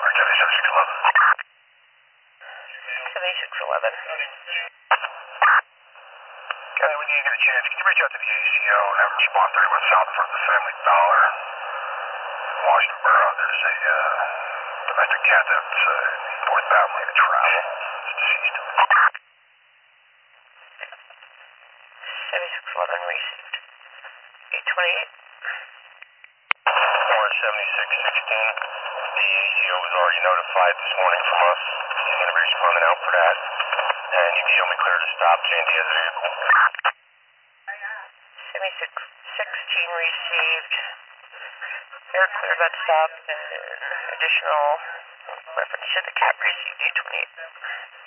7611. Okay, when you get a chance, can you reach out to the ACO and have them respond 31 South for the Family Dollar, Washington Borough? There's a domestic cat that's northbound lane of travel. It's deceased. 7611 received. 828. 17616. The ACO was already notified this morning from us. He's going to be responding out for that. And you need me clear to stop J&D as a vehicle. 7616 received. They're clear about stop and additional reference to the cat received 828.